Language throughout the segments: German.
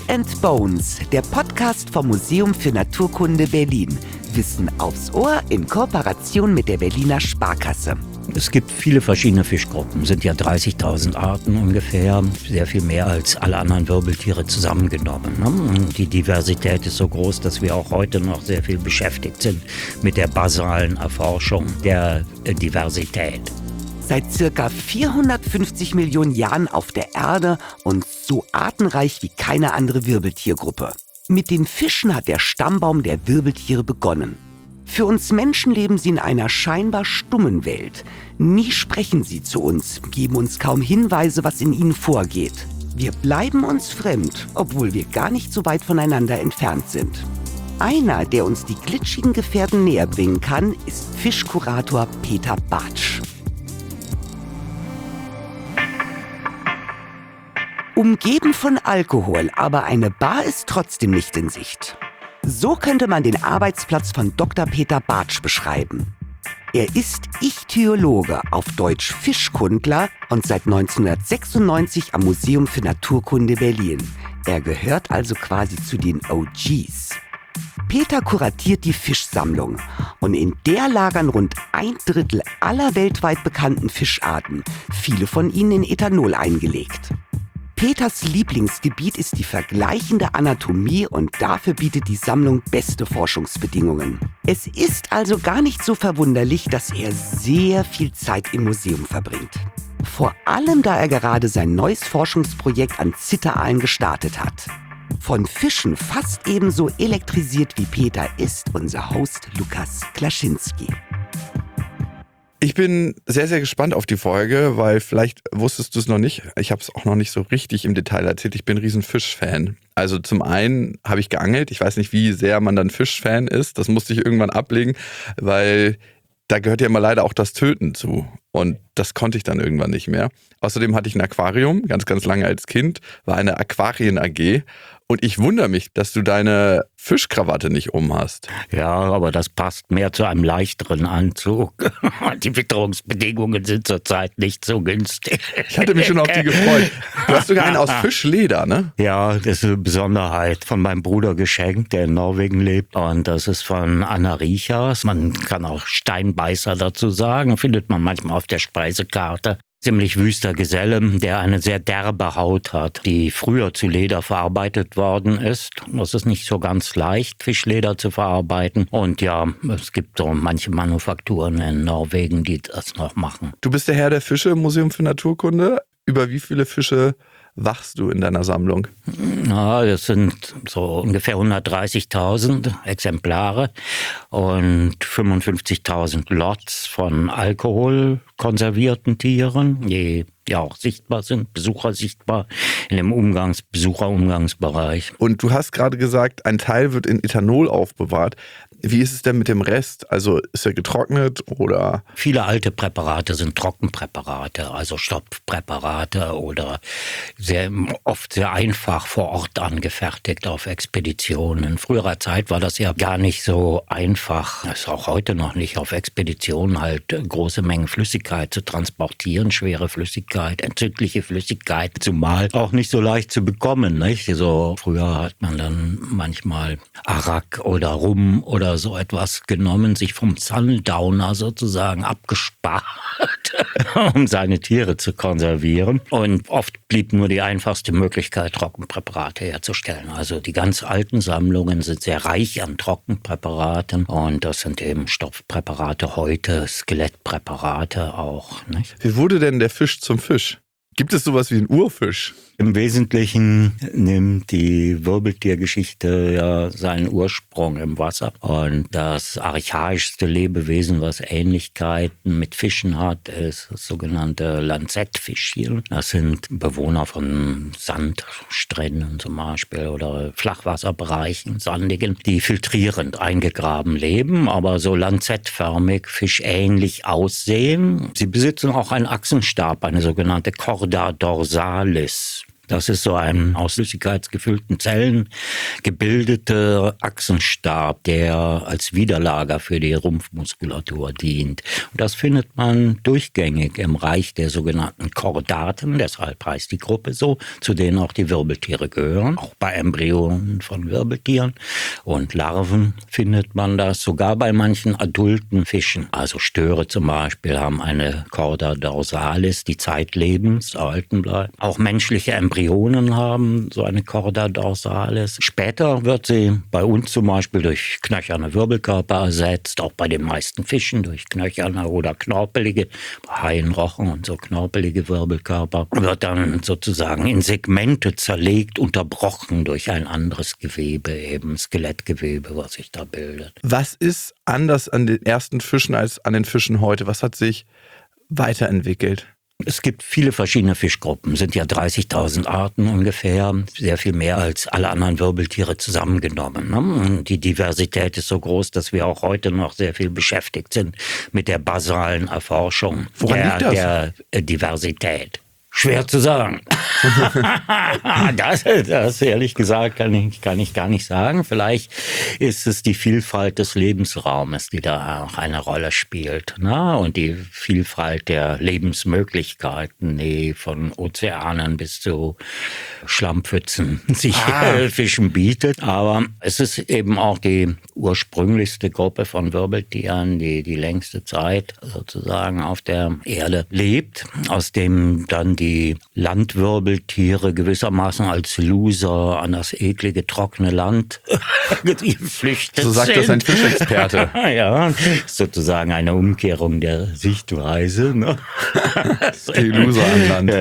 and Bones, der Podcast vom Museum für Naturkunde Berlin. Wissen aufs Ohr in Kooperation mit der Berliner Sparkasse. Es gibt viele verschiedene Fischgruppen, sind ja 30.000 Arten ungefähr, sehr viel mehr als alle anderen Wirbeltiere zusammengenommen. Und die Diversität ist so groß, dass wir auch heute noch sehr viel beschäftigt sind mit der basalen Erforschung der Diversität. Seit ca. 450 Millionen Jahren auf der Erde und so artenreich wie keine andere Wirbeltiergruppe. Mit den Fischen hat der Stammbaum der Wirbeltiere begonnen. Für uns Menschen leben sie in einer scheinbar stummen Welt. Nie sprechen sie zu uns, geben uns kaum Hinweise, was in ihnen vorgeht. Wir bleiben uns fremd, obwohl wir gar nicht so weit voneinander entfernt sind. Einer, der uns die glitschigen Gefährten näher bringen kann, ist Fischkurator Peter Bartsch. Umgeben von Alkohol, aber eine Bar ist trotzdem nicht in Sicht. So könnte man den Arbeitsplatz von Dr. Peter Bartsch beschreiben. Er ist Ichthyologe, auf Deutsch Fischkundler, und seit 1996 am Museum für Naturkunde Berlin. Er gehört also quasi zu den OGs. Peter kuratiert die Fischsammlung und in der lagern rund 1/3 aller weltweit bekannten Fischarten, viele von ihnen in Ethanol eingelegt. Peters Lieblingsgebiet ist die vergleichende Anatomie und dafür bietet die Sammlung beste Forschungsbedingungen. Es ist also gar nicht so verwunderlich, dass er sehr viel Zeit im Museum verbringt. Vor allem, da er gerade sein neues Forschungsprojekt an Zitteraalen gestartet hat. Von Fischen fast ebenso elektrisiert wie Peter ist unser Host Lukas Klaschinski. Ich bin sehr, sehr gespannt auf die Folge, weil vielleicht wusstest du es noch nicht. Ich habe es auch noch nicht so richtig im Detail erzählt. Ich bin ein riesen Fischfan. Also zum einen habe ich geangelt. Ich weiß nicht, wie sehr man dann Fischfan ist. Das musste ich irgendwann ablegen, weil da gehört ja immer leider auch das Töten zu. Und das konnte ich dann irgendwann nicht mehr. Außerdem hatte ich ein Aquarium, ganz, ganz lange als Kind, war eine Aquarien-AG. Und ich wundere mich, dass du deine Fischkrawatte nicht hast. Ja, aber das passt mehr zu einem leichteren Anzug. Die Witterungsbedingungen sind zurzeit nicht so günstig. Ich hatte mich schon auf die gefreut. Du hast sogar einen aus Fischleder, ne? Ja, das ist eine Besonderheit von meinem Bruder geschenkt, der in Norwegen lebt. Und das ist von Anna Riechers. Man kann auch Steinbeißer dazu sagen, findet man manchmal auf der Speisekarte. Ziemlich wüster Geselle, der eine sehr derbe Haut hat, die früher zu Leder verarbeitet worden ist. Das ist nicht so ganz leicht, Fischleder zu verarbeiten. Und ja, es gibt so manche Manufakturen in Norwegen, die das noch machen. Du bist der Herr der Fische im Museum für Naturkunde. Über wie viele Fische wachst du in deiner Sammlung? Ja, das sind so ungefähr 130.000 Exemplare und 55.000 Lots von alkoholkonservierten Tieren, die ja auch sichtbar sind, Besucher sichtbar in dem Besucherumgangsbereich. Und du hast gerade gesagt, ein Teil wird in Ethanol aufbewahrt. Wie ist es denn mit dem Rest? Also ist er getrocknet oder? Viele alte Präparate sind Trockenpräparate, also Stopfpräparate oder oft sehr einfach vor Ort angefertigt auf Expeditionen. In früherer Zeit war das ja gar nicht so einfach. Das ist auch heute noch nicht, auf Expeditionen halt große Mengen Flüssigkeit zu transportieren, schwere Flüssigkeit, entzündliche Flüssigkeit, zumal auch nicht so leicht zu bekommen, nicht? So früher hat man dann manchmal Arak oder Rum oder so etwas genommen, sich vom Sundowner sozusagen abgespart, um seine Tiere zu konservieren. Und oft blieb nur die einfachste Möglichkeit, Trockenpräparate herzustellen. Also die ganz alten Sammlungen sind sehr reich an Trockenpräparaten und das sind eben Stoffpräparate heute, Skelettpräparate auch, nicht? Wie wurde denn der Fisch zum Fisch? Gibt es sowas wie einen Urfisch? Im Wesentlichen nimmt die Wirbeltiergeschichte ja seinen Ursprung im Wasser. Und das archaischste Lebewesen, was Ähnlichkeiten mit Fischen hat, ist das sogenannte Lanzettfischchen. Das sind Bewohner von Sandstränden zum Beispiel oder Flachwasserbereichen, sandigen, die filtrierend eingegraben leben, aber so lanzettförmig, fischähnlich aussehen. Sie besitzen auch einen Achsenstab, eine sogenannte Chorda dorsalis. Das ist so ein aus flüssigkeitsgefüllten Zellen gebildeter Achsenstab, der als Widerlager für die Rumpfmuskulatur dient. Und das findet man durchgängig im Reich der sogenannten Chordaten, deshalb heißt die Gruppe so, zu denen auch die Wirbeltiere gehören. Auch bei Embryonen von Wirbeltieren und Larven findet man das, sogar bei manchen adulten Fischen. Also Störe zum Beispiel haben eine Chorda dorsalis, die zeitlebens erhalten bleibt. Auch menschliche Embryonen haben so eine Chorda dorsalis. Später wird sie bei uns zum Beispiel durch knöcherne Wirbelkörper ersetzt, auch bei den meisten Fischen durch knöcherne oder knorpelige, bei Haien, Rochen und so knorpelige Wirbelkörper, wird dann sozusagen in Segmente zerlegt, unterbrochen durch ein anderes Gewebe, eben Skelettgewebe, was sich da bildet. Was ist anders an den ersten Fischen als an den Fischen heute? Was hat sich weiterentwickelt? Es gibt viele verschiedene Fischgruppen, sind ja 30.000 Arten ungefähr, sehr viel mehr als alle anderen Wirbeltiere zusammengenommen. Und die Diversität ist so groß, dass wir auch heute noch sehr viel beschäftigt sind mit der basalen Erforschung der Diversität. Schwer zu sagen. Das ehrlich gesagt kann ich gar nicht sagen. Vielleicht ist es die Vielfalt des Lebensraumes, die da auch eine Rolle spielt. Ne? Und die Vielfalt der Lebensmöglichkeiten, die von Ozeanen bis zu Schlammpfützen sich Fischen bietet. Aber es ist eben auch die ursprünglichste Gruppe von Wirbeltieren, die die längste Zeit sozusagen auf der Erde lebt, aus dem dann die Landwirbeltiere gewissermaßen als Loser an das eklige, trockene Land geflüchtet sind. So sagt das ein Fischexperte. Ja, sozusagen eine Umkehrung der Sichtweise. Ne? Die Loser an Land.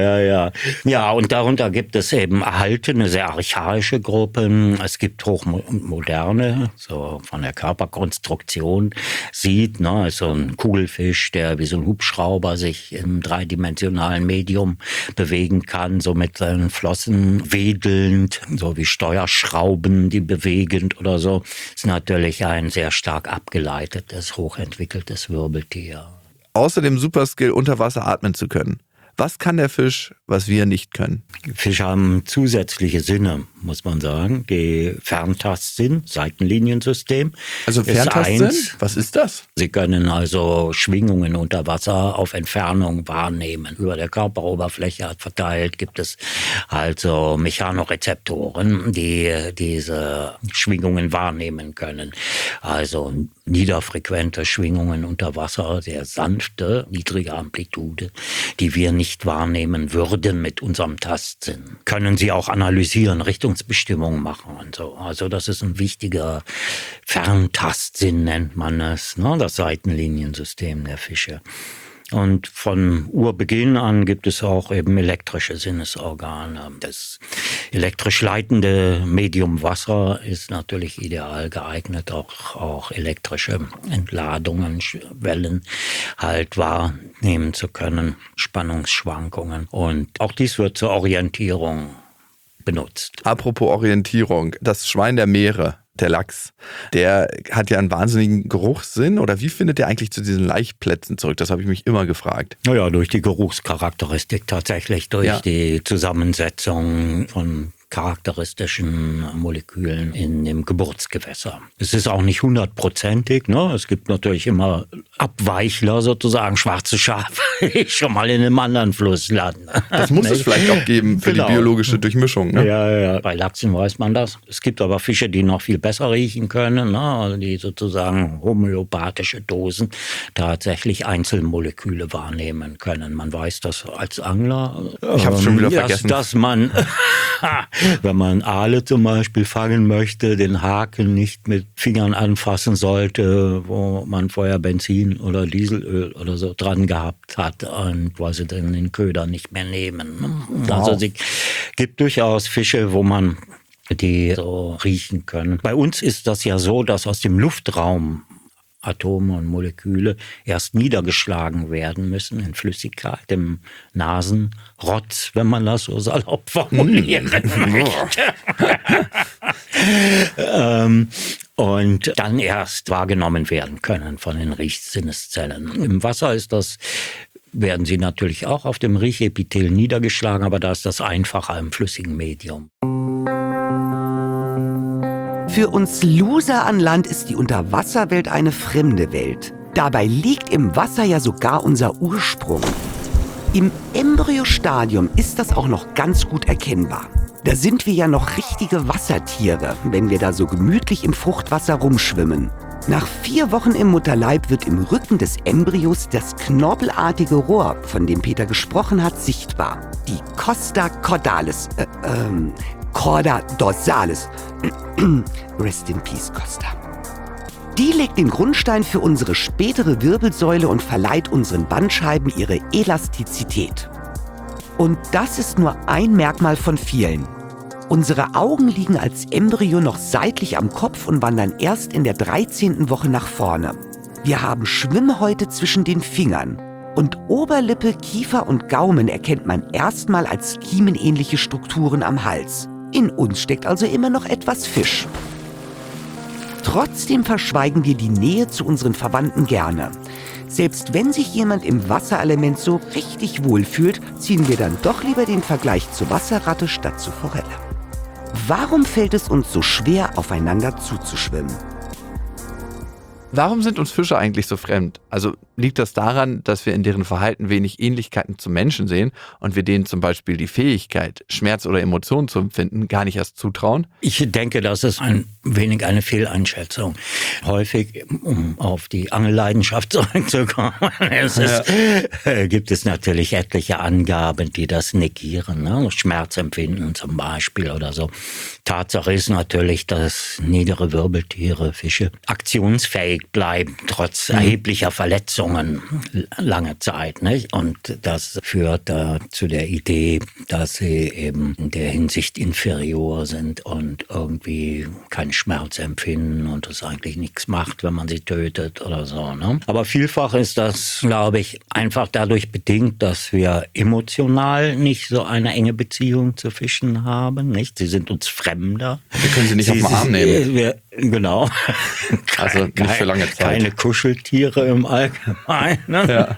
Ja, und darunter gibt es eben erhaltene, sehr archaische Gruppen. Es gibt hochmoderne, so von der Körperkonstruktion sieht, ne, ist so ein Kugelfisch, der wie so ein Hubschrauber sich im dreidimensionalen Medium bewegen kann, so mit seinen Flossen wedelnd, so wie Steuerschrauben, die bewegend oder so. Ist natürlich ein sehr stark abgeleitetes, hochentwickeltes Wirbeltier. Außer dem Superskill, unter Wasser atmen zu können. Was kann der Fisch, was wir nicht können? Fische haben zusätzliche Sinne, muss man sagen. Die Ferntastsinn, Seitenliniensystem. Also Ferntastsinn? Was ist das? Sie können also Schwingungen unter Wasser auf Entfernung wahrnehmen. Über der Körperoberfläche verteilt gibt es also Mechanorezeptoren, die diese Schwingungen wahrnehmen können. Also niederfrequente Schwingungen unter Wasser, sehr sanfte, niedrige Amplitude, die wir nicht wahrnehmen würden mit unserem Tastsinn. Können sie auch analysieren, Richtungsbestimmungen machen und so. Also das ist ein wichtiger Ferntastsinn, nennt man es, ne? Das Seitenliniensystem der Fische. Und von Urbeginn an gibt es auch eben elektrische Sinnesorgane. Das elektrisch leitende Medium Wasser ist natürlich ideal geeignet, auch elektrische Entladungen, Wellen halt wahrnehmen zu können, Spannungsschwankungen. Und auch dies wird zur Orientierung benutzt. Apropos Orientierung, das Schwein der Meere. Der Lachs, der hat ja einen wahnsinnigen Geruchssinn. Oder wie findet der eigentlich zu diesen Laichplätzen zurück? Das habe ich mich immer gefragt. Naja, durch die Geruchscharakteristik tatsächlich, durch die Zusammensetzung von charakteristischen Molekülen in dem Geburtsgewässer. Es ist auch nicht 100%ig, ne? Es gibt natürlich immer Abweichler sozusagen, schwarze Schafe, die schon mal in einem anderen Fluss landen. Das muss es vielleicht auch geben für die biologische Durchmischung, ne? Ja, bei Lachsen weiß man das. Es gibt aber Fische, die noch viel besser riechen können, ne? Also die sozusagen homöopathische Dosen tatsächlich Einzelmoleküle wahrnehmen können. Man weiß das als Angler. Ich habe es schon wieder vergessen. Dass man wenn man Aale zum Beispiel fangen möchte, den Haken nicht mit Fingern anfassen sollte, wo man vorher Benzin oder Dieselöl oder so dran gehabt hat und quasi dann den Köder nicht mehr nehmen. Wow. Also es gibt durchaus Fische, wo man die so riechen können. Bei uns ist das ja so, dass aus dem Luftraum Atome und Moleküle erst niedergeschlagen werden müssen in Flüssigkeit, im Nasenrotz, wenn man das so salopp formulieren möchte. Und dann erst wahrgenommen werden können von den Riechsinneszellen. Im Wasser ist das werden sie natürlich auch auf dem Riechepithel niedergeschlagen, aber da ist das einfacher im flüssigen Medium. Für uns Loser an Land ist die Unterwasserwelt eine fremde Welt. Dabei liegt im Wasser ja sogar unser Ursprung. Im Embryostadium ist das auch noch ganz gut erkennbar. Da sind wir ja noch richtige Wassertiere, wenn wir da so gemütlich im Fruchtwasser rumschwimmen. Nach 4 Wochen im Mutterleib wird im Rücken des Embryos das knorpelartige Rohr, von dem Peter gesprochen hat, sichtbar. Die Costa cordalis, Chorda dorsalis. Rest in peace, Costa. Die legt den Grundstein für unsere spätere Wirbelsäule und verleiht unseren Bandscheiben ihre Elastizität. Und das ist nur ein Merkmal von vielen. Unsere Augen liegen als Embryo noch seitlich am Kopf und wandern erst in der 13. Woche nach vorne. Wir haben Schwimmhäute zwischen den Fingern. Und Oberlippe, Kiefer und Gaumen erkennt man erstmal als kiemenähnliche Strukturen am Hals. In uns steckt also immer noch etwas Fisch. Trotzdem verschweigen wir die Nähe zu unseren Verwandten gerne. Selbst wenn sich jemand im Wasserelement so richtig wohl fühlt, ziehen wir dann doch lieber den Vergleich zur Wasserratte statt zur Forelle. Warum fällt es uns so schwer, aufeinander zuzuschwimmen? Warum sind uns Fische eigentlich so fremd? Also liegt das daran, dass wir in deren Verhalten wenig Ähnlichkeiten zu Menschen sehen und wir denen zum Beispiel die Fähigkeit, Schmerz oder Emotionen zu empfinden, gar nicht erst zutrauen? Ich denke, das ist ein wenig eine Fehleinschätzung. Häufig, um auf die Angelleidenschaft zurückzukommen, gibt es natürlich etliche Angaben, die das negieren. Ne? Schmerzempfinden zum Beispiel oder so. Tatsache ist natürlich, dass niedere Wirbeltiere, Fische, aktionsfähig bleiben, trotz erheblicher Verletzungen lange Zeit. Nicht? Und das führt zu der Idee, dass sie eben in der Hinsicht inferior sind und irgendwie keinen Schmerz empfinden und es eigentlich nichts macht, wenn man sie tötet oder so. Ne? Aber vielfach ist das, glaube ich, einfach dadurch bedingt, dass wir emotional nicht so eine enge Beziehung zu Fischen haben. Nicht? Sie sind uns fremder. Wir können sie nicht auf den Arm nehmen. Genau. Also nicht für lange Zeit. Keine Kuscheltiere im Allgemeinen. Ja.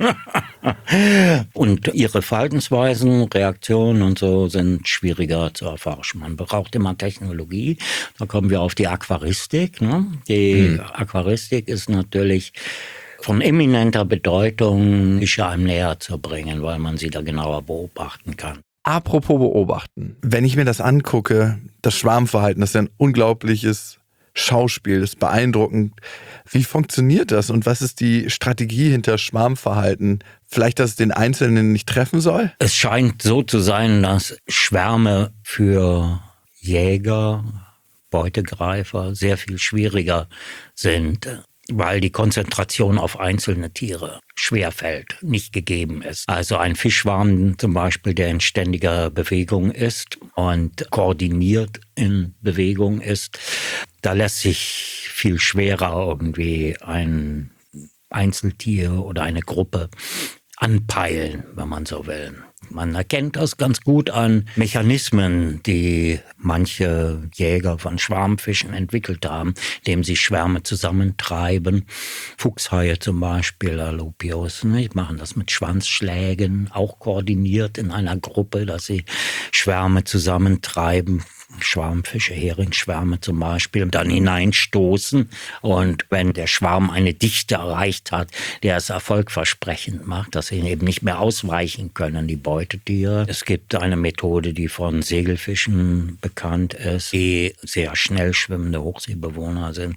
Und ihre Verhaltensweisen, Reaktionen und so sind schwieriger zu erforschen. Man braucht immer Technologie. Da kommen wir auf die Aquaristik. Ne? Die Aquaristik ist natürlich von eminenter Bedeutung, Fische einem näher zu bringen, weil man sie da genauer beobachten kann. Apropos beobachten. Wenn ich mir das angucke, das Schwarmverhalten, das ist ja ein unglaubliches Schauspiel, das ist beeindruckend. Wie funktioniert das und was ist die Strategie hinter Schwarmverhalten? Vielleicht, dass es den Einzelnen nicht treffen soll? Es scheint so zu sein, dass Schwärme für Jäger, Beutegreifer sehr viel schwieriger sind, weil die Konzentration auf einzelne Tiere schwerfällt, nicht gegeben ist. Also ein Fischschwarm zum Beispiel, der in ständiger Bewegung ist und koordiniert in Bewegung ist, da lässt sich viel schwerer irgendwie ein Einzeltier oder eine Gruppe anpeilen, wenn man so will. Man erkennt das ganz gut an Mechanismen, die manche Jäger von Schwarmfischen entwickelt haben, indem sie Schwärme zusammentreiben. Fuchshaie zum Beispiel, Alopios, machen das mit Schwanzschlägen, auch koordiniert in einer Gruppe, dass sie Schwärme zusammentreiben. Schwarmfische, Heringsschwärme zum Beispiel, dann hineinstoßen. Und wenn der Schwarm eine Dichte erreicht hat, der es erfolgversprechend macht, dass sie eben nicht mehr ausweichen können, die Beutetiere. Es gibt eine Methode, die von Segelfischen bekannt ist, die sehr schnell schwimmende Hochseebewohner sind,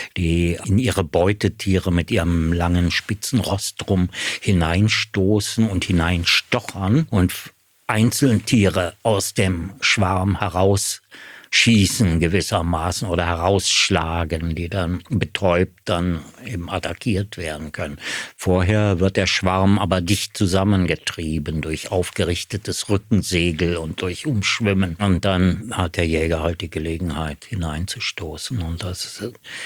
die in ihre Beutetiere mit ihrem langen spitzen Rostrum hineinstoßen und hineinstochern und Einzeltiere aus dem Schwarm herausschießen gewissermaßen oder herausschlagen, die dann betäubt dann eben attackiert werden können. Vorher wird der Schwarm aber dicht zusammengetrieben durch aufgerichtetes Rückensegel und durch Umschwimmen. Und dann hat der Jäger halt die Gelegenheit hineinzustoßen und das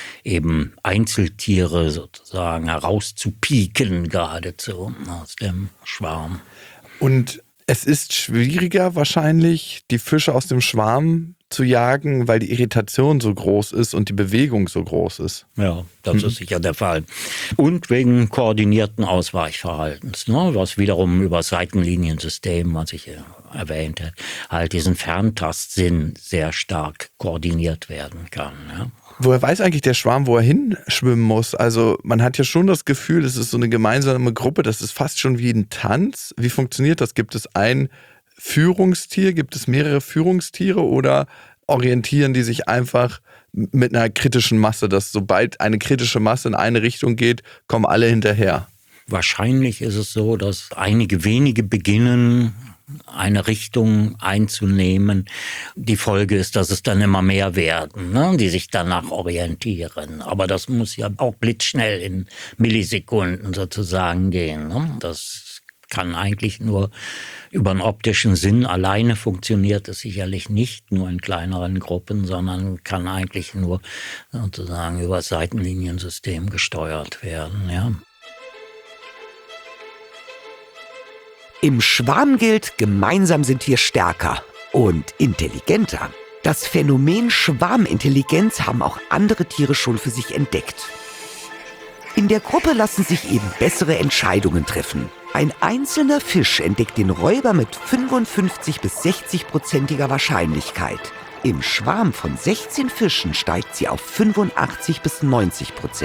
eben Einzeltiere sozusagen herauszupieken geradezu aus dem Schwarm. Und Es ist schwieriger wahrscheinlich, die Fische aus dem Schwarm zu jagen, weil die Irritation so groß ist und die Bewegung so groß ist. Ja, das ist sicher der Fall. Und wegen koordinierten Ausweichverhaltens, ne? Was wiederum über das Seitenliniensystem, was ich erwähnte, halt diesen Ferntastsinn sehr stark koordiniert werden kann. Ja? Woher weiß eigentlich der Schwarm, wo er hinschwimmen muss? Also man hat ja schon das Gefühl, das ist so eine gemeinsame Gruppe, das ist fast schon wie ein Tanz. Wie funktioniert das? Gibt es ein Führungstier? Gibt es mehrere Führungstiere oder orientieren die sich einfach mit einer kritischen Masse, dass sobald eine kritische Masse in eine Richtung geht, kommen alle hinterher? Wahrscheinlich ist es so, dass einige wenige beginnen, eine Richtung einzunehmen. Die Folge ist, dass es dann immer mehr werden, ne, die sich danach orientieren. Aber das muss ja auch blitzschnell in Millisekunden sozusagen gehen. Ne? Das kann eigentlich nur über einen optischen Sinn. Alleine funktioniert es sicherlich nicht, nur in kleineren Gruppen, sondern kann eigentlich nur sozusagen über das Seitenliniensystem gesteuert werden. Ja. Im Schwarm gilt, gemeinsam sind wir stärker und intelligenter. Das Phänomen Schwarmintelligenz haben auch andere Tiere schon für sich entdeckt. In der Gruppe lassen sich eben bessere Entscheidungen treffen. Ein einzelner Fisch entdeckt den Räuber mit 55 bis 60%iger Wahrscheinlichkeit. Im Schwarm von 16 Fischen steigt sie auf 85 bis 90%.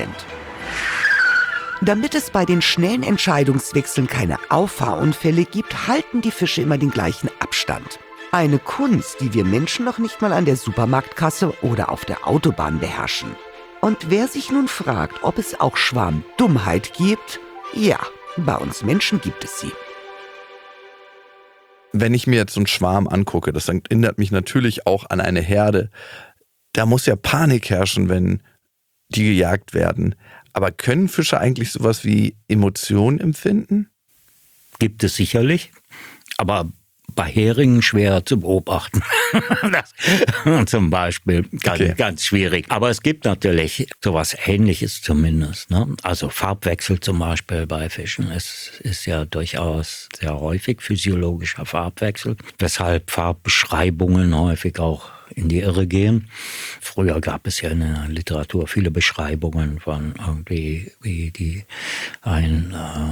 Damit es bei den schnellen Entscheidungswechseln keine Auffahrunfälle gibt, halten die Fische immer den gleichen Abstand. Eine Kunst, die wir Menschen noch nicht mal an der Supermarktkasse oder auf der Autobahn beherrschen. Und wer sich nun fragt, ob es auch Schwarmdummheit gibt, ja, bei uns Menschen gibt es sie. Wenn ich mir jetzt so einen Schwarm angucke, das erinnert mich natürlich auch an eine Herde. Da muss ja Panik herrschen, wenn die gejagt werden. Aber können Fische eigentlich sowas wie Emotionen empfinden? Gibt es sicherlich, aber bei Heringen schwerer zu beobachten. Das zum Beispiel ganz schwierig. Aber es gibt natürlich sowas Ähnliches zumindest. Ne? Also Farbwechsel zum Beispiel bei Fischen ist ja durchaus sehr häufig physiologischer Farbwechsel, weshalb Farbbeschreibungen häufig auch in die Irre gehen. Früher gab es ja in der Literatur viele Beschreibungen von irgendwie, wie ein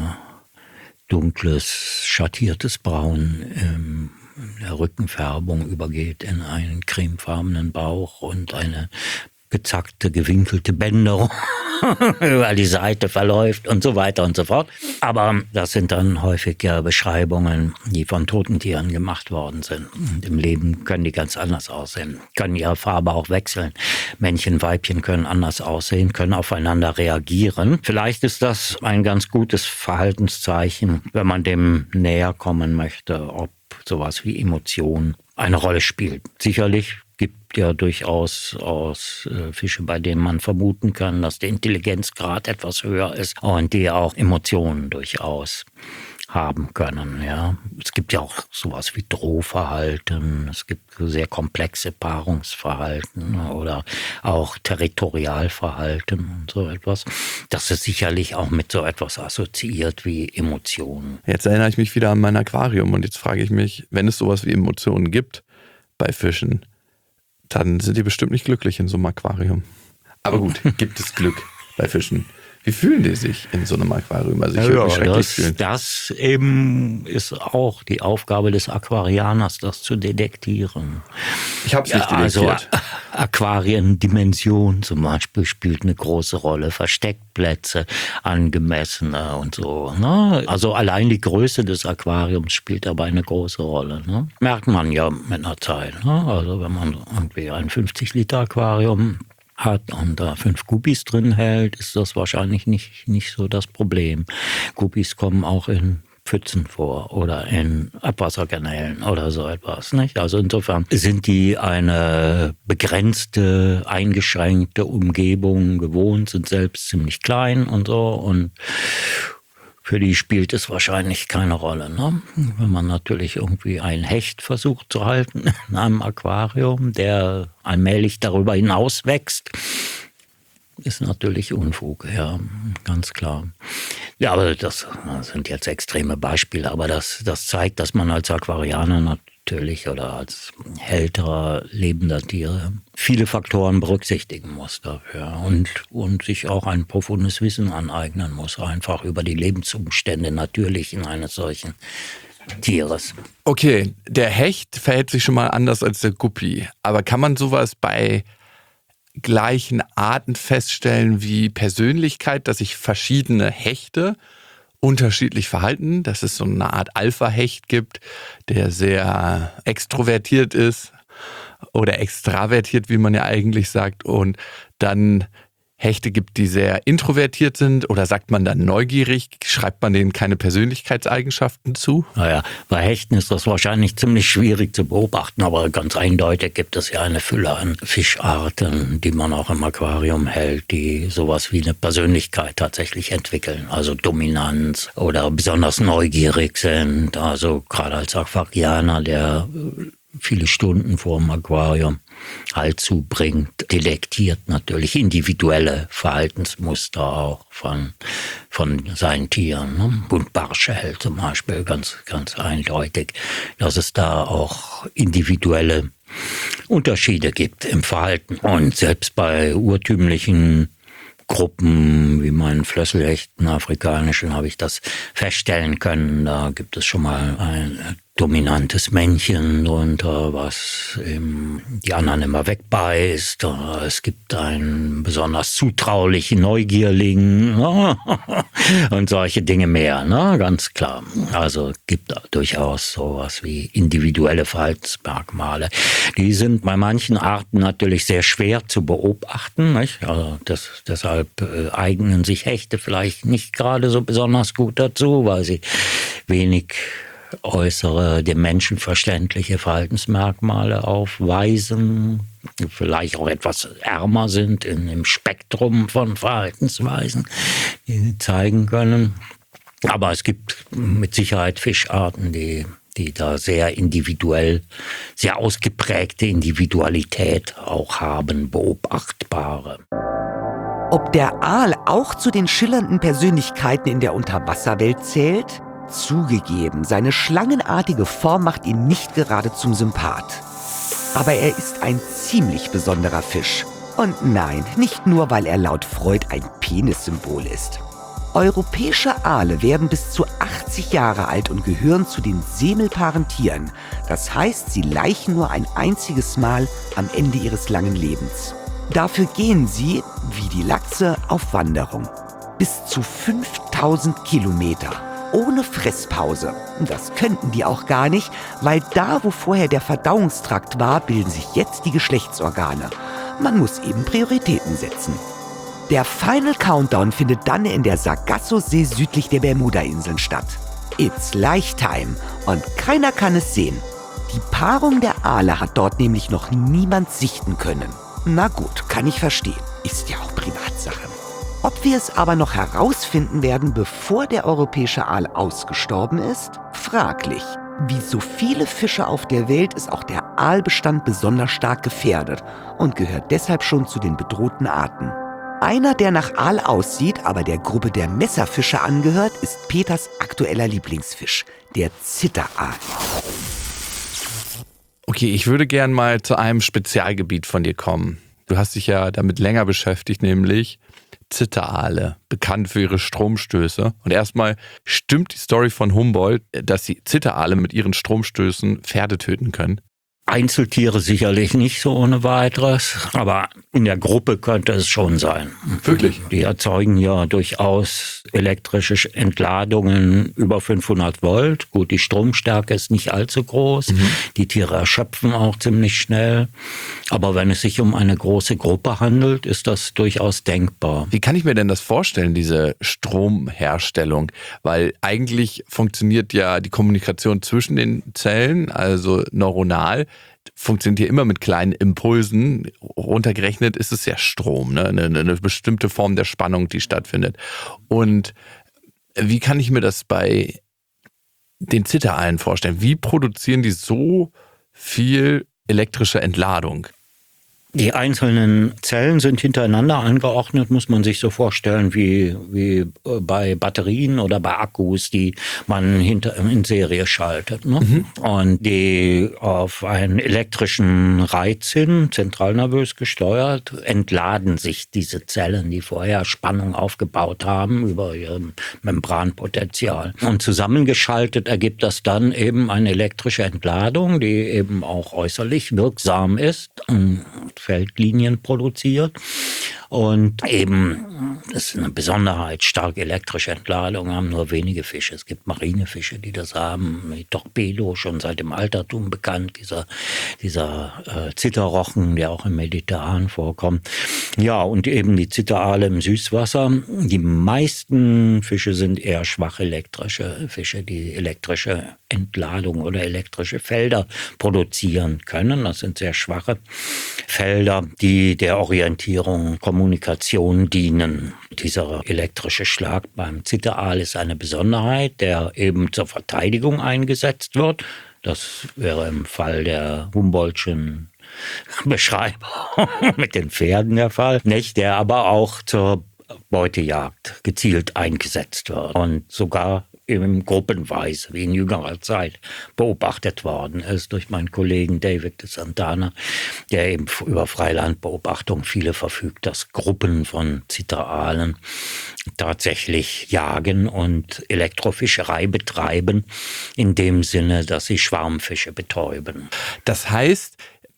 dunkles, schattiertes Braun in der Rückenfärbung übergeht in einen cremefarbenen Bauch und eine gezackte, gewinkelte Bänderung über die Seite verläuft und so weiter und so fort. Aber das sind dann häufig ja Beschreibungen, die von toten Tieren gemacht worden sind. Und im Leben können die ganz anders aussehen, können ihre Farbe auch wechseln. Männchen, Weibchen können anders aussehen, können aufeinander reagieren. Vielleicht ist das ein ganz gutes Verhaltenszeichen, wenn man dem näher kommen möchte, ob sowas wie Emotion eine Rolle spielt. Sicherlich gibt ja durchaus Fische, bei denen man vermuten kann, dass der Intelligenzgrad etwas höher ist und die auch Emotionen durchaus haben können. Ja. Es gibt ja auch sowas wie Drohverhalten, es gibt sehr komplexe Paarungsverhalten oder auch Territorialverhalten und so etwas. Das ist sicherlich auch mit so etwas assoziiert wie Emotionen. Jetzt erinnere ich mich wieder an mein Aquarium und jetzt frage ich mich, wenn es sowas wie Emotionen gibt bei Fischen, dann sind die bestimmt nicht glücklich in so einem Aquarium. Aber gut, gibt es Glück bei Fischen? Wie fühlen die sich in so einem Aquarium? Also ich würde mich schrecklich fühlen. Das eben ist auch die Aufgabe des Aquarianers, das zu detektieren. Ich habe es nicht detektiert. Also Aquariendimension zum Beispiel spielt eine große Rolle, Versteckplätze, angemessene und so. Ne? Also allein die Größe des Aquariums spielt dabei eine große Rolle. Ne? Merkt man ja mit einer Zeit. Ne? Also wenn man irgendwie ein 50-Liter-Aquarium hat und da 5 Guppies drin hält, ist das wahrscheinlich nicht so das Problem. Guppies kommen auch in Pfützen vor oder in Abwasserkanälen oder so etwas. Nicht? Also insofern sind die eine begrenzte, eingeschränkte Umgebung gewohnt, sind selbst ziemlich klein und so und für die spielt es wahrscheinlich keine Rolle. Ne? Wenn man natürlich irgendwie einen Hecht versucht zu halten in einem Aquarium, der allmählich darüber hinaus wächst, ist natürlich Unfug, ja, ganz klar. Ja, aber das sind jetzt extreme Beispiele, aber das zeigt, dass man als Aquarianer natürlich oder als Hälterer lebender Tiere viele Faktoren berücksichtigen muss dafür und sich auch ein profundes Wissen aneignen muss, einfach über die Lebensumstände natürlichen eines solchen Tieres. Okay, der Hecht verhält sich schon mal anders als der Guppi, aber kann man sowas bei gleichen Arten feststellen wie Persönlichkeit, dass sich verschiedene Hechte unterschiedlich verhalten, dass es so eine Art Alpha-Hecht gibt, der sehr extrovertiert ist oder extravertiert, wie man ja eigentlich sagt, und dann Hechte gibt, die sehr introvertiert sind, oder sagt man dann neugierig, schreibt man denen keine Persönlichkeitseigenschaften zu? Naja, bei Hechten ist das wahrscheinlich ziemlich schwierig zu beobachten, aber ganz eindeutig gibt es ja eine Fülle an Fischarten, die man auch im Aquarium hält, die sowas wie eine Persönlichkeit tatsächlich entwickeln, also Dominanz oder besonders neugierig sind, also gerade als Aquarianer, der viele Stunden vor dem Aquarium Halt zubringt, detektiert natürlich individuelle Verhaltensmuster auch von seinen Tieren. Ne? Buntbarschell zum Beispiel, ganz, ganz eindeutig, dass es da auch individuelle Unterschiede gibt im Verhalten. Und selbst bei urtümlichen Gruppen wie meinen Flösselhechten, afrikanischen, habe ich das feststellen können. Da gibt es schon mal ein dominantes Männchen drunter, was eben die anderen immer wegbeißt. Es gibt einen besonders zutraulichen Neugierling und solche Dinge mehr, ne? Ganz klar. Also gibt durchaus sowas wie individuelle Verhaltensmerkmale. Die sind bei manchen Arten natürlich sehr schwer zu beobachten, nicht? Also deshalb eignen sich Hechte vielleicht nicht gerade so besonders gut dazu, weil sie wenig äußere, dem Menschen verständliche Verhaltensmerkmale aufweisen, vielleicht auch etwas ärmer sind im Spektrum von Verhaltensweisen, die sie zeigen können. Aber es gibt mit Sicherheit Fischarten, die da sehr individuell, sehr ausgeprägte Individualität auch haben, beobachtbare. Ob der Aal auch zu den schillernden Persönlichkeiten in der Unterwasserwelt zählt? Zugegeben, seine schlangenartige Form macht ihn nicht gerade zum Sympath. Aber er ist ein ziemlich besonderer Fisch. Und nein, nicht nur, weil er laut Freud ein Penissymbol ist. Europäische Aale werden bis zu 80 Jahre alt und gehören zu den semelpaaren Tieren. Das heißt, sie laichen nur ein einziges Mal am Ende ihres langen Lebens. Dafür gehen sie, wie die Lachse, auf Wanderung. Bis zu 5000 Kilometer. Ohne Fresspause. Das könnten die auch gar nicht, weil da, wo vorher der Verdauungstrakt war, bilden sich jetzt die Geschlechtsorgane. Man muss eben Prioritäten setzen. Der Final Countdown findet dann in der Sargasso-See südlich der Bermuda-Inseln statt. It's Lifetime und keiner kann es sehen. Die Paarung der Aale hat dort nämlich noch niemand sichten können. Na gut, kann ich verstehen. Ist ja auch Privatsache. Ob wir es aber noch herausfinden werden, bevor der europäische Aal ausgestorben ist? Fraglich. Wie so viele Fische auf der Welt ist auch der Aalbestand besonders stark gefährdet und gehört deshalb schon zu den bedrohten Arten. Einer, der nach Aal aussieht, aber der Gruppe der Messerfische angehört, ist Peters aktueller Lieblingsfisch, der Zitteraal. Okay, ich würde gern mal zu einem Spezialgebiet von dir kommen. Du hast dich ja damit länger beschäftigt, nämlich Zitteraale, bekannt für ihre Stromstöße. Und erstmal stimmt die Story von Humboldt, dass die Zitteraale mit ihren Stromstößen Pferde töten können? Einzeltiere sicherlich nicht so ohne weiteres, aber in der Gruppe könnte es schon sein. Wirklich? Die erzeugen ja durchaus elektrische Entladungen über 500 Volt. Gut, die Stromstärke ist nicht allzu groß. Die Tiere erschöpfen auch ziemlich schnell. Aber wenn es sich um eine große Gruppe handelt, ist das durchaus denkbar. Wie kann ich mir denn das vorstellen, diese Stromherstellung? Weil eigentlich funktioniert ja die Kommunikation zwischen den Zellen, also neuronal, funktioniert hier immer mit kleinen Impulsen. Runtergerechnet ist es ja Strom, ne? Eine bestimmte Form der Spannung, die stattfindet. Und wie kann ich mir das bei den Zitteraalen vorstellen? Wie produzieren die so viel elektrische Entladung? Die einzelnen Zellen sind hintereinander angeordnet, muss man sich so vorstellen, wie bei Batterien oder bei Akkus, die man in Serie schaltet. Ne? Mhm. Und die auf einen elektrischen Reiz hin, zentralnervös gesteuert, entladen sich diese Zellen, die vorher Spannung aufgebaut haben über ihr Membranpotenzial. Und zusammengeschaltet ergibt das dann eben eine elektrische Entladung, die eben auch äußerlich wirksam ist, Feldlinien produziert. Und eben, das ist eine Besonderheit, stark elektrische Entladung haben nur wenige Fische. Es gibt Marinefische, die das haben. Die Torpedo, schon seit dem Altertum bekannt, dieser Zitterrochen, der auch im Mediterran vorkommt. Ja, und eben die Zitterale im Süßwasser. Die meisten Fische sind eher schwach elektrische Fische, die elektrische Entladung oder elektrische Felder produzieren können. Das sind sehr schwache Felder, die der Orientierung, Kommunikation dienen. Dieser elektrische Schlag beim Zitteraal ist eine Besonderheit, der eben zur Verteidigung eingesetzt wird. Das wäre im Fall der Humboldtschen Beschreibung mit den Pferden der Fall, nicht? Der aber auch zur Beutejagd gezielt eingesetzt wird und sogar eben gruppenweise, wie in jüngerer Zeit, beobachtet worden ist durch meinen Kollegen David de Santana, der eben über Freilandbeobachtung viele verfügt, dass Gruppen von Zitteralen tatsächlich jagen und Elektrofischerei betreiben, in dem Sinne, dass sie Schwarmfische betäuben. Das heißt,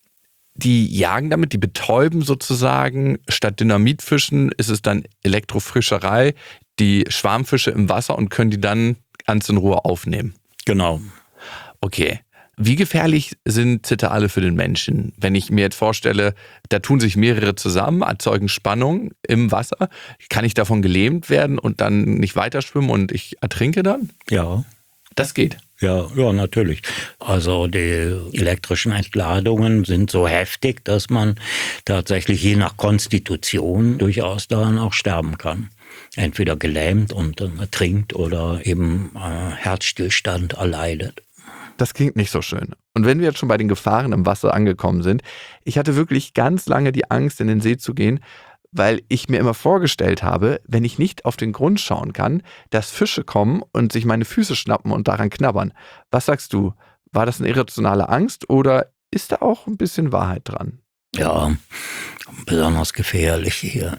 die jagen damit, die betäuben sozusagen, statt Dynamitfischen ist es dann Elektrofischerei, die Schwarmfische im Wasser und können die dann ganz in Ruhe aufnehmen. Genau. Okay. Wie gefährlich sind Zitterale für den Menschen? Wenn ich mir jetzt vorstelle, da tun sich mehrere zusammen, erzeugen Spannung im Wasser, kann ich davon gelähmt werden und dann nicht weiter schwimmen und ich ertrinke dann? Ja. Das geht. Ja, natürlich. Also die elektrischen Entladungen sind so heftig, dass man tatsächlich je nach Konstitution durchaus daran auch sterben kann. Entweder gelähmt und ertrinkt oder eben Herzstillstand erleidet. Das klingt nicht so schön. Und wenn wir jetzt schon bei den Gefahren im Wasser angekommen sind, ich hatte wirklich ganz lange die Angst, in den See zu gehen, weil ich mir immer vorgestellt habe, wenn ich nicht auf den Grund schauen kann, dass Fische kommen und sich meine Füße schnappen und daran knabbern. Was sagst du? War das eine irrationale Angst oder ist da auch ein bisschen Wahrheit dran? Ja, besonders gefährlich hier.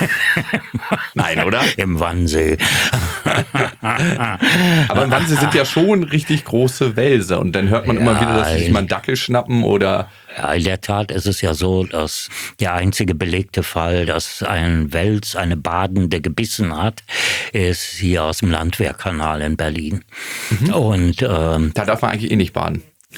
Nein, oder? Im Wannsee. Aber im Wannsee sind ja schon richtig große Wälse und dann hört man immer wieder, dass sie sich mal einen Dackel schnappen oder... Ja, in der Tat ist es ja so, dass der einzige belegte Fall, dass ein Wels eine Badende gebissen hat, ist hier aus dem Landwehrkanal in Berlin. Mhm. Und da darf man eigentlich nicht baden.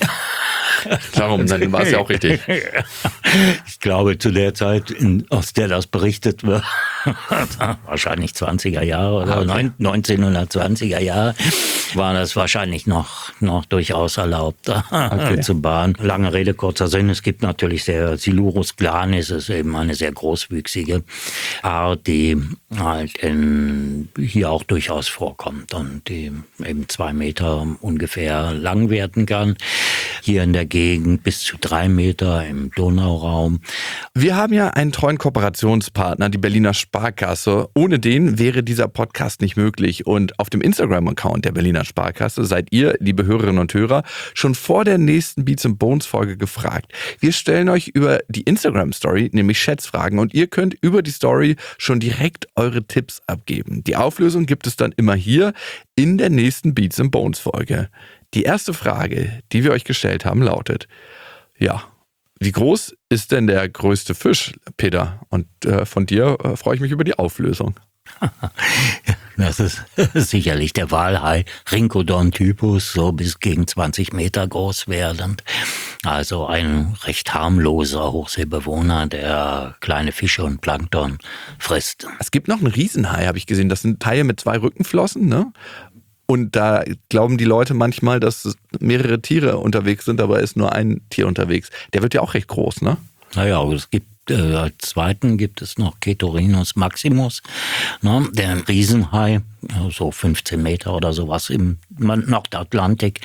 Darum, dann war es ja auch richtig. Ich glaube, zu der Zeit, aus der das berichtet wird, wahrscheinlich 20er Jahre oder 1920er Jahre, war das wahrscheinlich noch durchaus erlaubt zu bahnen. Lange Rede, kurzer Sinn, es gibt natürlich Silurus glanis, ist eben eine sehr großwüchsige Art, die halt hier auch durchaus vorkommt und die eben 2 Meter ungefähr lang werden kann. Hier in der Gegend bis zu 3 Meter im Donauraum. Wir haben ja einen treuen Kooperationspartner, die Berliner Sparkasse. Ohne den wäre dieser Podcast nicht möglich. Und auf dem Instagram-Account der Berliner Sparkasse seid ihr, liebe Hörerinnen und Hörer, schon vor der nächsten Beats & Bones Folge gefragt. Wir stellen euch über die Instagram-Story nämlich Schätzfragen und ihr könnt über die Story schon direkt eure Tipps abgeben. Die Auflösung gibt es dann immer hier in der nächsten Beats & Bones Folge. Die erste Frage, die wir euch gestellt haben, lautet, ja, wie groß ist denn der größte Fisch, Peter? Und von dir freue ich mich über die Auflösung. Das ist sicherlich der Walhai, Rhincodon-Typus, so bis gegen 20 Meter groß werdend. Also ein recht harmloser Hochseebewohner, der kleine Fische und Plankton frisst. Es gibt noch einen Riesenhai, habe ich gesehen. Das sind Haie mit 2 Rückenflossen, ne? Und da glauben die Leute manchmal, dass mehrere Tiere unterwegs sind, aber ist nur ein Tier unterwegs. Der wird ja auch recht groß, ne? Naja, es gibt als zweiten gibt es noch Keturinus maximus, ne, der Riesenhai, so 15 Meter oder sowas im Nordatlantik,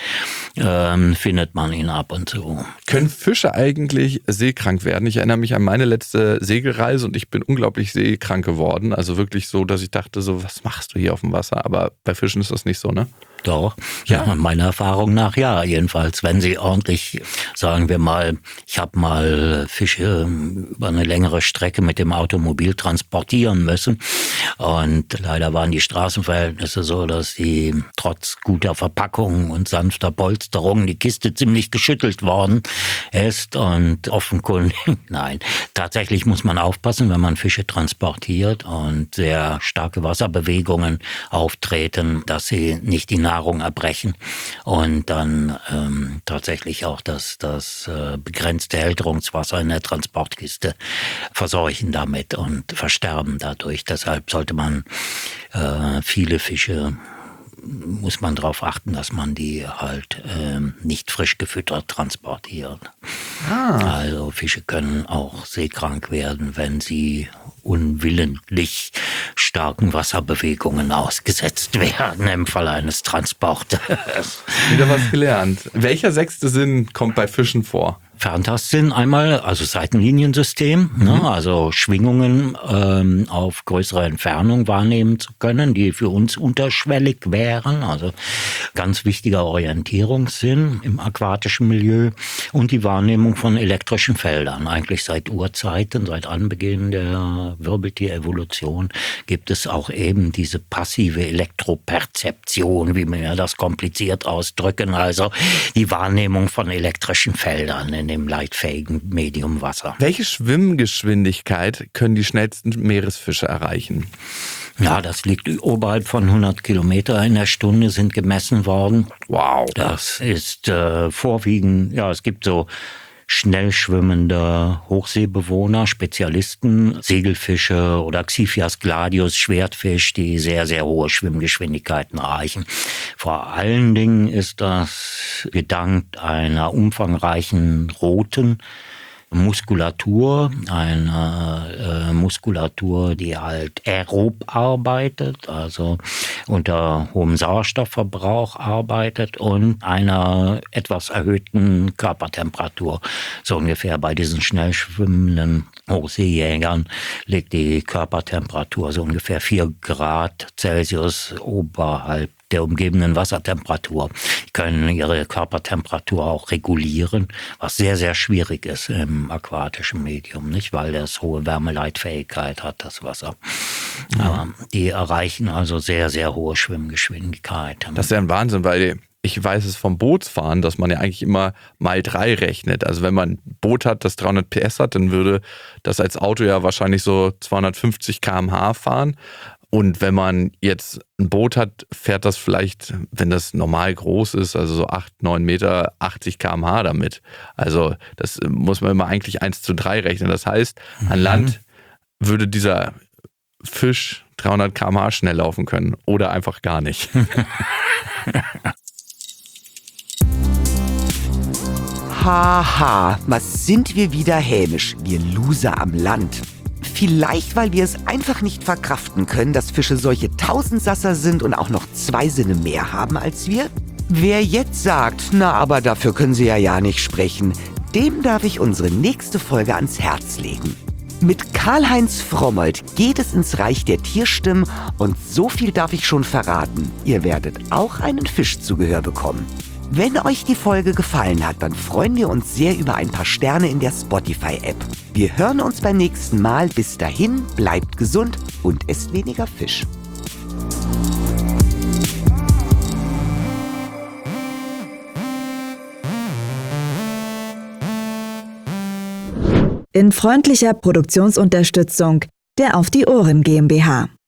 findet man ihn ab und zu. Können Fische eigentlich seekrank werden? Ich erinnere mich an meine letzte Segelreise und ich bin unglaublich seekrank geworden. Also wirklich so, dass ich dachte so, was machst du hier auf dem Wasser? Aber bei Fischen ist das nicht so, ne? Doch, ja, meiner Erfahrung nach ja, jedenfalls, wenn sie ordentlich, sagen wir mal, ich habe mal Fische über eine längere Strecke mit dem Automobil transportieren müssen und leider waren die Straßenverhältnisse so, dass die trotz guter Verpackung und sanfter Polsterung die Kiste ziemlich geschüttelt worden ist und offenkundig, nein, tatsächlich muss man aufpassen, wenn man Fische transportiert und sehr starke Wasserbewegungen auftreten, dass sie nicht die Nahrung erbrechen und dann tatsächlich auch das begrenzte Hälterungswasser in der Transportkiste verseuchen damit und versterben dadurch. Deshalb sollte man viele Fische, muss man darauf achten, dass man die halt nicht frisch gefüttert transportiert. Also Fische können auch seekrank werden, wenn sie unwillentlich starken Wasserbewegungen ausgesetzt werden im Fall eines Transportes. Wieder was gelernt. Welcher sechste Sinn kommt bei Fischen vor? Ferntastsinn einmal, also Seitenliniensystem, ne, also Schwingungen auf größere Entfernung wahrnehmen zu können, die für uns unterschwellig wären, also ganz wichtiger Orientierungssinn im aquatischen Milieu und die Wahrnehmung von elektrischen Feldern. Eigentlich seit Urzeiten, seit Anbeginn der Wirbeltierevolution gibt es auch eben diese passive Elektroperzeption, wie wir das kompliziert ausdrücken, also die Wahrnehmung von elektrischen Feldern in dem leitfähigen Medium Wasser. Welche Schwimmgeschwindigkeit können die schnellsten Meeresfische erreichen? Ja, das liegt oberhalb von 100 Kilometer in der Stunde, sind gemessen worden. Wow. Das ist vorwiegend, ja, es gibt so schnell schwimmende Hochseebewohner, Spezialisten, Segelfische oder Xiphias gladius, Schwertfisch, die sehr, sehr hohe Schwimmgeschwindigkeiten erreichen. Vor allen Dingen ist das gedankt einer umfangreichen roten Muskulatur, eine Muskulatur, die halt aerob arbeitet, also unter hohem Sauerstoffverbrauch arbeitet und einer etwas erhöhten Körpertemperatur. So ungefähr bei diesen schnell schwimmenden Hochseejägern liegt die Körpertemperatur so ungefähr 4 Grad Celsius oberhalb der umgebenden Wassertemperatur. Die können ihre Körpertemperatur auch regulieren, was sehr, sehr schwierig ist im aquatischen Medium, nicht? Weil das hohe Wärmeleitfähigkeit hat, das Wasser. Aber die erreichen also sehr, sehr hohe Schwimmgeschwindigkeiten. Das ist ja ein Wahnsinn, weil ich weiß es vom Bootsfahren, dass man ja eigentlich immer mal 3 rechnet. Also wenn man ein Boot hat, das 300 PS hat, dann würde das als Auto ja wahrscheinlich so 250 km/h fahren. Und wenn man jetzt ein Boot hat, fährt das vielleicht, wenn das normal groß ist, also so 8, 9 Meter, 80 km/h damit. Also das muss man immer eigentlich 1:3 rechnen. Das heißt, an Land würde dieser Fisch 300 km/h schnell laufen können oder einfach gar nicht. Haha, was sind wir wieder hämisch, wir Loser am Land. Vielleicht, weil wir es einfach nicht verkraften können, dass Fische solche Tausendsasser sind und auch noch 2 Sinne mehr haben als wir? Wer jetzt sagt, na aber dafür können sie ja nicht sprechen, dem darf ich unsere nächste Folge ans Herz legen. Mit Karl-Heinz Frommold geht es ins Reich der Tierstimmen und so viel darf ich schon verraten. Ihr werdet auch einen Fisch zu Gehör bekommen. Wenn euch die Folge gefallen hat, dann freuen wir uns sehr über ein paar Sterne in der Spotify-App. Wir hören uns beim nächsten Mal. Bis dahin, bleibt gesund und esst weniger Fisch. In freundlicher Produktionsunterstützung der Auf die Ohren GmbH.